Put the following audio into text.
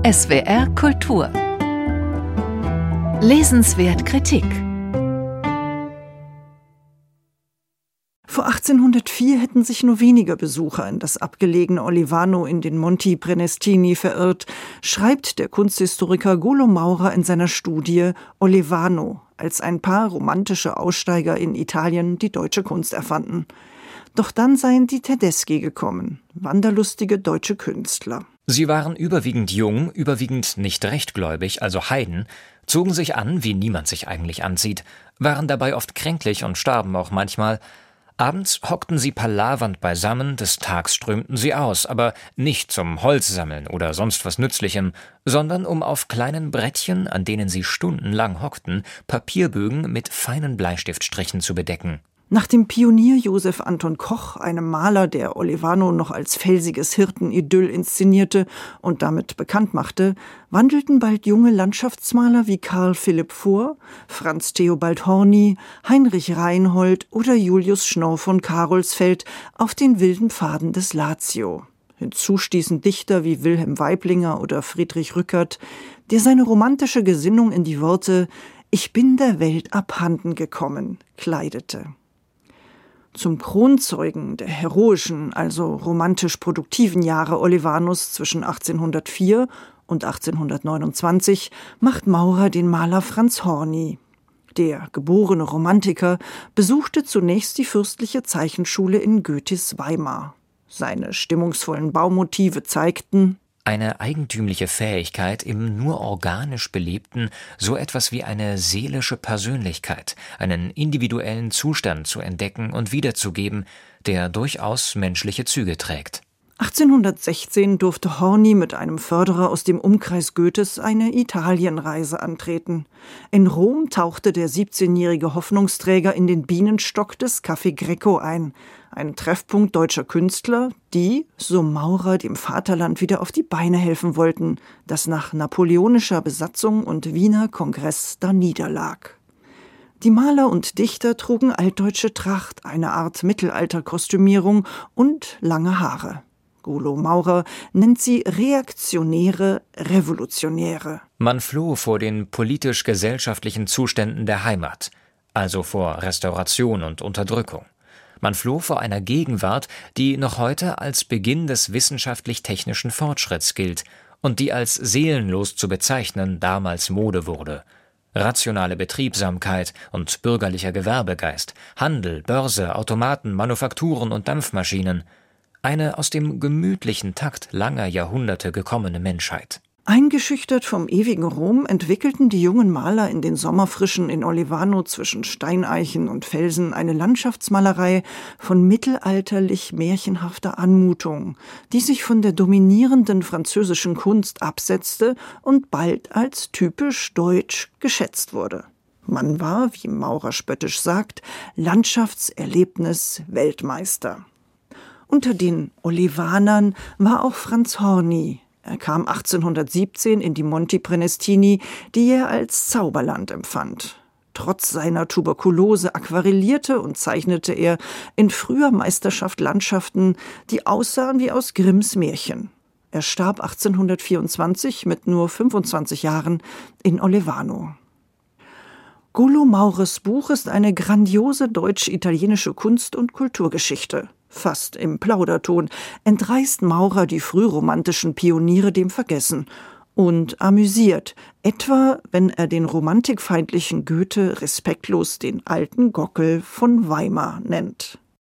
SWR Kultur. Lesenswert Kritik. Vor 1804 hätten sich nur weniger Besucher in das abgelegene Olivano in den Monti Prenestini verirrt, schreibt der Kunsthistoriker Golo Maurer in seiner Studie Olivano, als ein paar romantische Aussteiger in Italien die deutsche Kunst erfanden. Doch dann seien die Tedeschi gekommen, wanderlustige deutsche Künstler. Sie waren überwiegend jung, überwiegend nicht rechtgläubig, also Heiden, zogen sich an, wie niemand sich eigentlich anzieht, waren dabei oft kränklich und starben auch manchmal. Abends hockten sie palavernd beisammen, des Tags strömten sie aus, aber nicht zum Holzsammeln oder sonst was Nützlichem, sondern um auf kleinen Brettchen, an denen sie stundenlang hockten, Papierbögen mit feinen Bleistiftstrichen zu bedecken. Nach dem Pionier Josef Anton Koch, einem Maler, der Olivano noch als felsiges Hirtenidyll inszenierte und damit bekannt machte, wandelten bald junge Landschaftsmaler wie Karl Philipp Fohr, Franz Theobald Horny, Heinrich Reinhold oder Julius Schnorr von Carolsfeld auf den wilden Pfaden des Lazio. Hinzu stießen Dichter wie Wilhelm Weiblinger oder Friedrich Rückert, der seine romantische Gesinnung in die Worte »Ich bin der Welt abhanden gekommen« kleidete. Zum Kronzeugen der heroischen, also romantisch produktiven Jahre Olivanos zwischen 1804 und 1829 macht Maurer den Maler Franz Horny. Der geborene Romantiker besuchte zunächst die fürstliche Zeichenschule in Goethes Weimar. Seine stimmungsvollen Baumotive zeigten eine eigentümliche Fähigkeit, im nur organisch Belebten so etwas wie eine seelische Persönlichkeit, einen individuellen Zustand zu entdecken und wiederzugeben, der durchaus menschliche Züge trägt. 1816 durfte Horny mit einem Förderer aus dem Umkreis Goethes eine Italienreise antreten. In Rom tauchte der 17-jährige Hoffnungsträger in den Bienenstock des Café Greco ein, ein Treffpunkt deutscher Künstler, die, so Maurer, dem Vaterland wieder auf die Beine helfen wollten, das nach napoleonischer Besatzung und Wiener Kongress da niederlag. Die Maler und Dichter trugen altdeutsche Tracht, eine Art Mittelalterkostümierung und lange Haare. Golo Maurer nennt sie reaktionäre Revolutionäre. Man floh vor den politisch-gesellschaftlichen Zuständen der Heimat, also vor Restauration und Unterdrückung. Man floh vor einer Gegenwart, die noch heute als Beginn des wissenschaftlich-technischen Fortschritts gilt und die als seelenlos zu bezeichnen damals Mode wurde. Rationale Betriebsamkeit und bürgerlicher Gewerbegeist, Handel, Börse, Automaten, Manufakturen und Dampfmaschinen. Eine aus dem gemütlichen Takt langer Jahrhunderte gekommene Menschheit. Eingeschüchtert vom ewigen Rom entwickelten die jungen Maler in den Sommerfrischen in Olivano zwischen Steineichen und Felsen eine Landschaftsmalerei von mittelalterlich märchenhafter Anmutung, die sich von der dominierenden französischen Kunst absetzte und bald als typisch deutsch geschätzt wurde. Man war, wie Maurer spöttisch sagt, Landschaftserlebnis-Weltmeister. Unter den Olivanern war auch Franz Horny. Er kam 1817 in die Monti Prenestini, die er als Zauberland empfand. Trotz seiner Tuberkulose aquarellierte und zeichnete er in früher Meisterschaft Landschaften, die aussahen wie aus Grimms Märchen. Er starb 1824 mit nur 25 Jahren in Olivano. Golo Maurers Buch ist eine grandiose deutsch-italienische Kunst- und Kulturgeschichte. Fast im Plauderton entreißt Maurer die frühromantischen Pioniere dem Vergessen und amüsiert, etwa wenn er den romantikfeindlichen Goethe respektlos den alten Gockel von Weimar nennt.